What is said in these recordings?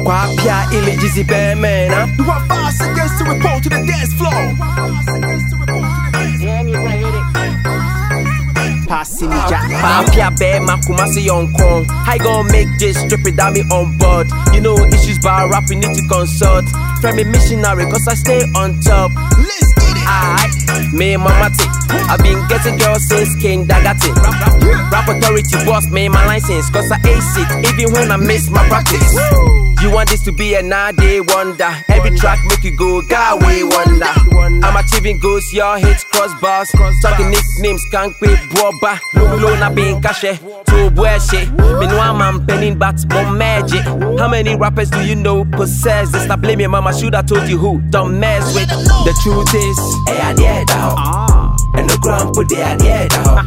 Kwapia Illigizi bear man. You are fast against the report to the dance floor. Passing me jack. Kwapia bear makumasi on con. I gon' make this strip it down me on board. You know issues by rap we need to consult. From a missionary cause I stay on top. Let's get it. Aight, me and mama tick. I've been getting girls since King Dagati. Rap authority boss me my license cause I ace it even when I miss my practice. You want this to be a 9-day wonder. Every track make you go Galway wonder. I'm achieving goals, y'all hits crossbars. Talking nicknames, can't pay boba. Blow na being cash, to bullshit. Me know I'm penning but more magic. How many rappers do you know possess this? Stop blaming mama, should I told you who? Don't mess with. The truth is, hey, I did that. And the ground put the idea down.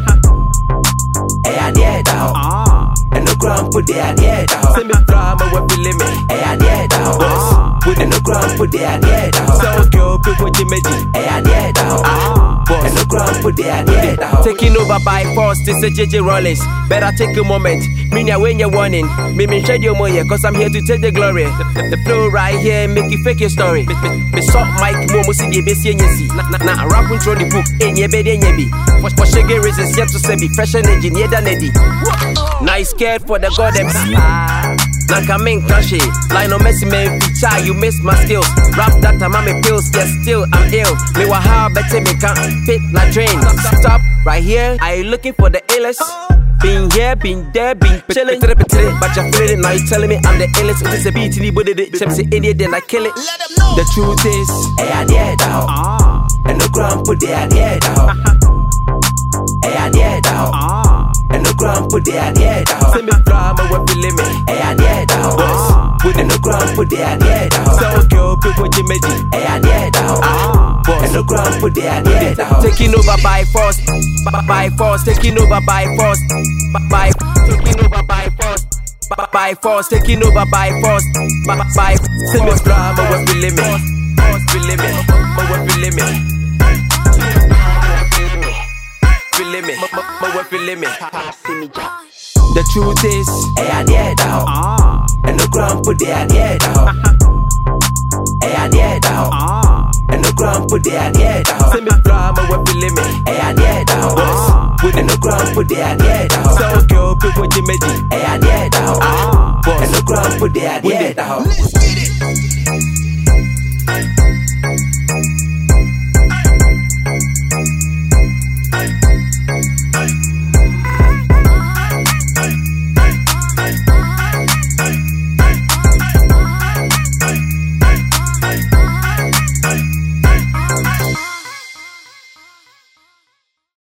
Hey, I did that. And the ground put the idea down. send me drama, what you limit. Hey, I did that. And the ground put the idea down. So girl, pick what you made. Hey, I did that. And the ground put the idea down. Taking over by force, this is JJ Rollins. Better take a moment. Minya when you're warning. Me shed your money, cause I'm here to take the glory. The flow right here, make you fake your story. Me soft mic, momo see the best yen see. Na rap control the book, in your bed, in your be. For shaggy reasons, yet to say be fresh energy, near than Eddie. Nice scared for the god MC. Now come in, canchy. Line no messy man, feature, you miss my skills. Rap that I'm me pills, yes, still I'm ill. Me wa how better me can't fit like train. Stop right here, I looking for the illest. Been here, been there, been chillin'. But you're feeling it, now you telling me I'm the illest. If it's a beat, anybody that checks it in here, then I kill it. Let them know. The truth is, hey, I did that. And the ground put the idea down. Hey, I did that. And the ground put the idea down. send me drama, what you limit. Hey, I did that. And the ground put the idea down. So girl, pick what you made. Hey, I did that. And the ground put the idea down. Taking over by force, by force, taking over by force, by taking over by force, by force, taking over by force, by send me drama, what we limit, we limit, what we limit, we limit, what we limit. The truth is, hey, I did that. And the ground put the idea down. Hey, I did that. And the ground put the idea down. send me drama, what we limit. Hey, I did that. And the ground put the idea down. So girl, pick what you made. Hey, I did that. And the ground put the idea down. Let's get it.